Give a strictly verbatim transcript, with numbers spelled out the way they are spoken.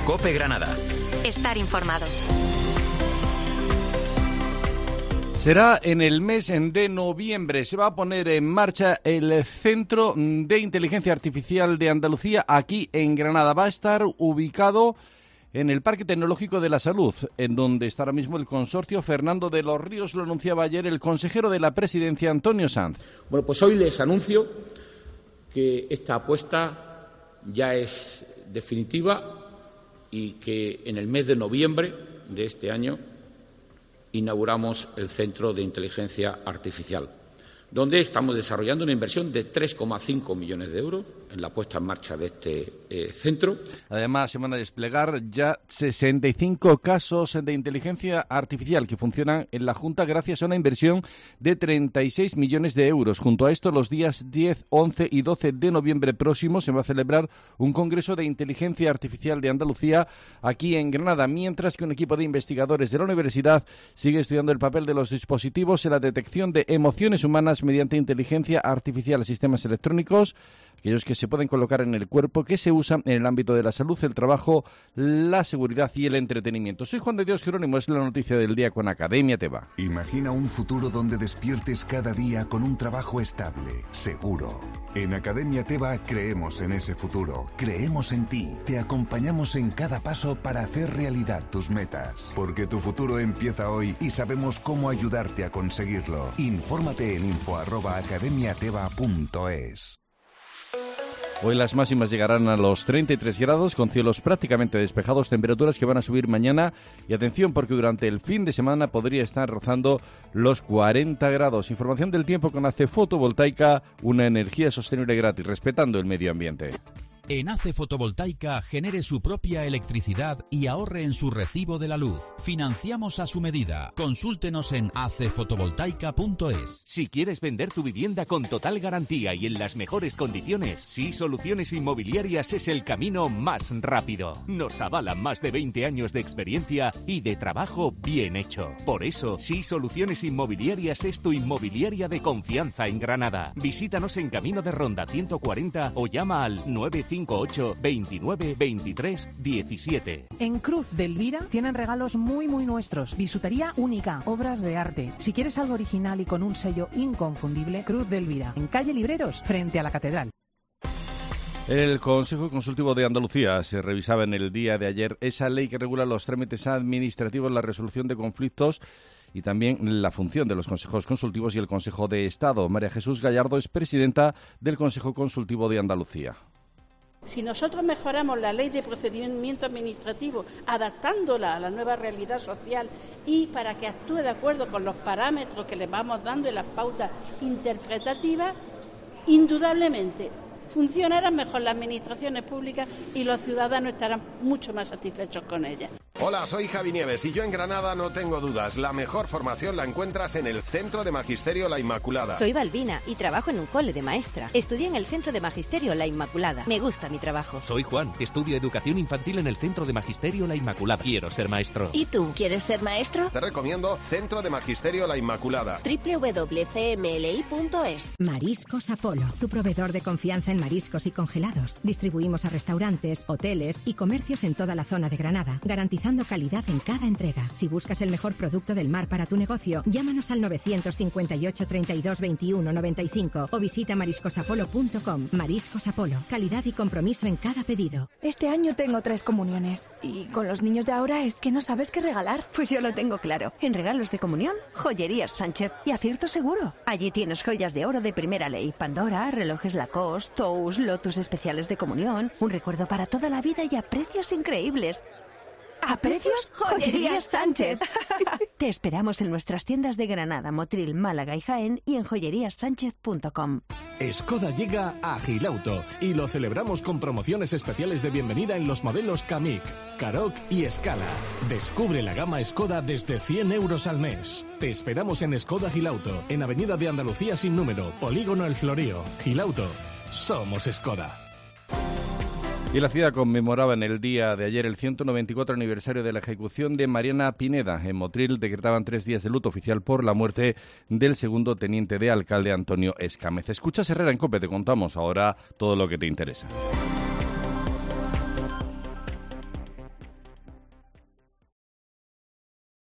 COPE Granada. Estar informado. Será en el mes de noviembre. Se va a poner en marcha el Centro de Inteligencia Artificial de Andalucía aquí en Granada. Va a estar ubicado en el Parque Tecnológico de la Salud, en donde está ahora mismo el consorcio. Fernando de los Ríos lo anunciaba ayer el consejero de la Presidencia, Antonio Sanz. Bueno, pues hoy les anuncio que esta apuesta ya es definitiva y que en el mes de noviembre de este año inauguramos el Centro de Inteligencia Artificial, donde estamos desarrollando una inversión de tres coma cinco millones de euros en la puesta en marcha de este eh, centro. Además, se van a desplegar ya sesenta y cinco casos de inteligencia artificial que funcionan en la Junta gracias a una inversión de treinta y seis millones de euros. Junto a esto, los días diez, once y doce de noviembre próximos se va a celebrar un congreso de inteligencia artificial de Andalucía aquí en Granada, mientras que un equipo de investigadores de la universidad sigue estudiando el papel de los dispositivos en la detección de emociones humanas mediante inteligencia artificial, sistemas electrónicos, aquellos que se pueden colocar en el cuerpo, que se usan en el ámbito de la salud, el trabajo, la seguridad y el entretenimiento. Soy Juan de Dios Jerónimo, es la noticia del día con Academia Teba. Imagina un futuro donde despiertes cada día con un trabajo estable, seguro. En Academia Teba creemos en ese futuro, creemos en ti, te acompañamos en cada paso para hacer realidad tus metas. Porque tu futuro empieza hoy y sabemos cómo ayudarte a conseguirlo. Infórmate en info arroba academiateba punto es. Hoy las máximas llegarán a los treinta y tres grados, con cielos prácticamente despejados, temperaturas que van a subir mañana. Y atención, porque durante el fin de semana podría estar rozando los cuarenta grados. Información del tiempo con A C E Fotovoltaica, una energía sostenible gratis, respetando el medio ambiente. En A C E Fotovoltaica genere su propia electricidad y ahorre en su recibo de la luz. Financiamos a su medida. Consúltenos en a c e fotovoltaica punto es. Si quieres vender tu vivienda con total garantía y en las mejores condiciones, Sí Soluciones Inmobiliarias es el camino más rápido. Nos avalan más de veinte años de experiencia y de trabajo bien hecho. Por eso, Sí Soluciones Inmobiliarias es tu inmobiliaria de confianza en Granada. Visítanos en Camino de Ronda ciento cuarenta o llama al nueve cinco ocho, veintinueve, veintitrés, diecisiete. En Cruz de Elvira tienen regalos muy muy nuestros, bisutería única, obras de arte. Si quieres algo original y con un sello inconfundible, Cruz de Elvira, en calle Libreros, frente a la Catedral. El Consejo Consultivo de Andalucía se revisaba en el día de ayer esa ley que regula los trámites administrativos, la resolución de conflictos y también la función de los consejos consultivos y el Consejo de Estado. María Jesús Gallardo es presidenta del Consejo Consultivo de Andalucía. Si nosotros mejoramos la ley de procedimiento administrativo, adaptándola a la nueva realidad social y para que actúe de acuerdo con los parámetros que le vamos dando en las pautas interpretativas, indudablemente funcionarán mejor las administraciones públicas y los ciudadanos estarán mucho más satisfechos con ellas. Hola, soy Javi Nieves y yo en Granada no tengo dudas. La mejor formación la encuentras en el Centro de Magisterio La Inmaculada. Soy Balbina y trabajo en un cole de maestra. Estudié en el Centro de Magisterio La Inmaculada. Me gusta mi trabajo. Soy Juan, estudio Educación Infantil en el Centro de Magisterio La Inmaculada. Quiero ser maestro. ¿Y tú, quieres ser maestro? Te recomiendo Centro de Magisterio La Inmaculada. doble u doble u doble u punto c m l i punto es. Mariscos Apolo, tu proveedor de confianza en mariscos y congelados. Distribuimos a restaurantes, hoteles y comercios en toda la zona de Granada, garantizando calidad en cada entrega. Si buscas el mejor producto del mar para tu negocio, llámanos al novecientos cincuenta y ocho, treinta y dos, veintiuno, noventa y cinco o visita mariscos apolo punto com. Mariscos Apolo, calidad y compromiso en cada pedido. Este año tengo tres comuniones y con los niños de ahora es que no sabes qué regalar. Pues yo lo tengo claro. En regalos de comunión, Joyerías Sánchez y Acierto Seguro. Allí tienes joyas de oro de primera ley, Pandora, relojes Lacoste, Tous, Lotus especiales de comunión, un recuerdo para toda la vida y a precios increíbles. ¿A precios? Joyerías Sánchez. Te esperamos en nuestras tiendas de Granada, Motril, Málaga y Jaén y en joyerías sánchez punto com. Skoda llega a Gilauto y lo celebramos con promociones especiales de bienvenida en los modelos Kamiq, Karoq y Scala. Descubre la gama Skoda desde cien euros al mes. Te esperamos en Skoda Gilauto, en Avenida de Andalucía sin número, Polígono El Florío. Gilauto, somos Skoda. Y la ciudad conmemoraba en el día de ayer el ciento noventa y cuatro aniversario de la ejecución de Mariana Pineda. En Motril decretaban tres días de luto oficial por la muerte del segundo teniente de alcalde Antonio Escámez. Escuchas Herrera en COPE, te contamos ahora todo lo que te interesa.